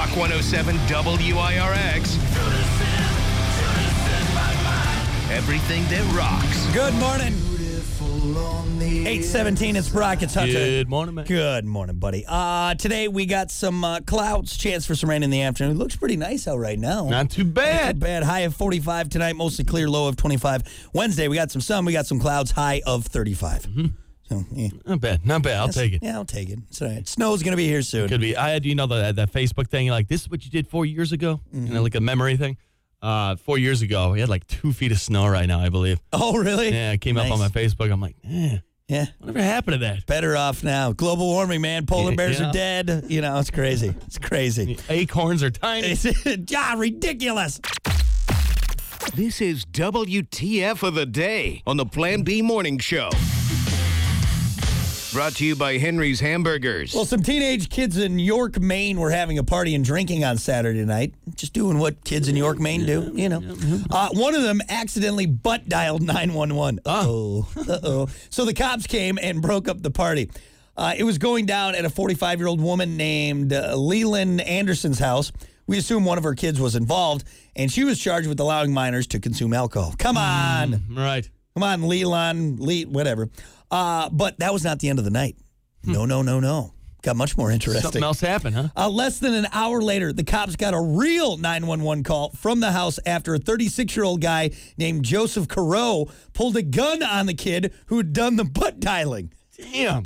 Rock 107 WIRX. Everything that rocks. Good morning. 8:17, it's Brock, it's Hunter. Good morning, man. Good morning, buddy. Today we got some clouds, chance for some rain in the afternoon. It looks pretty nice out right now. Not too bad. Not too bad. High of 45 tonight, mostly clear, low of 25. Wednesday, we got some sun, we got some clouds, high of 35. Mm-hmm. So, yeah. Not bad. I'll take it. Yeah, I'll take it. It's all right. Snow's going to be here soon. Could be. I had, that Facebook thing, like, this is what you did 4 years ago? Mm-hmm. Like a memory thing. 4 years ago, we had like 2 feet of snow right now, I believe. Oh, really? Yeah, it came up on my Facebook. I'm like, yeah. Whatever happened to that? Better off now. Global warming, man. Polar bears are dead. It's crazy. It's crazy. The acorns are tiny. Ridiculous. This is WTF of the Day on the Plan B Morning Show. Brought to you by Henry's Hamburgers. Well, some teenage kids in York, Maine were having a party and drinking on Saturday night. Just doing what kids in York, Maine do, One of them accidentally butt dialed 911. Uh-oh. So the cops came and broke up the party. It was going down at a 45-year-old woman named Leland Anderson's house. We assume one of her kids was involved, and she was charged with allowing minors to consume alcohol. Come on. Right. Come on, Leland, whatever. But that was not the end of the night. No. Got much more interesting. Something else happened, huh? Less than an hour later, the cops got a real 911 call from the house after a 36-year-old guy named Joseph Careau pulled a gun on the kid who had done the butt dialing. Damn.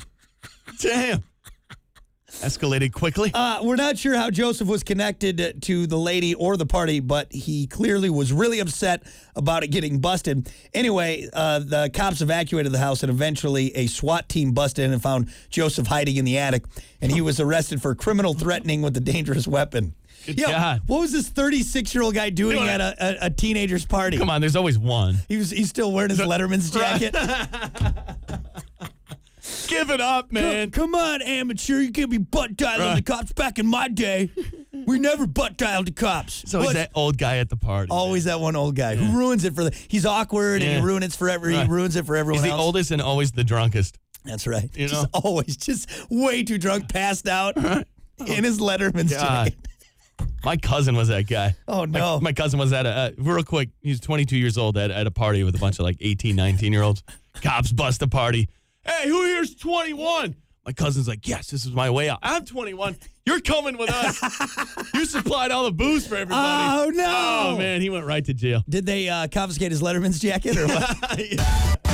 Escalated quickly. We're not sure how Joseph was connected to the lady or the party, but he clearly was really upset about it getting busted. Anyway, the cops evacuated the house, and eventually a SWAT team busted in and found Joseph hiding in the attic, and he was arrested for criminal threatening with a dangerous weapon. Good God. What was this 36-year-old guy doing at a teenager's party? Come on, there's always one. He's still wearing his Letterman's jacket. Give it up, man. Come on, amateur. You can't be butt dialing the cops. Back in my day, we never butt dialed the cops. It's always that old guy at the party. Always that one old guy who ruins it he's awkward and he ruins it for he ruins it for everyone He's else. the oldest and always the drunkest. That's right. Just way too drunk, passed out in his Letterman's jacket. My cousin was that guy. Oh, no. My cousin was at real quick, he's 22 years old at a party with a bunch of like 18, 19-year-olds. Cops bust the party. Hey, who here's 21? My cousin's like, yes, this is my way out. I'm 21. You're coming with us. You supplied all the booze for everybody. Oh, no. Oh, man, he went right to jail. Did they confiscate his Letterman's jacket or what?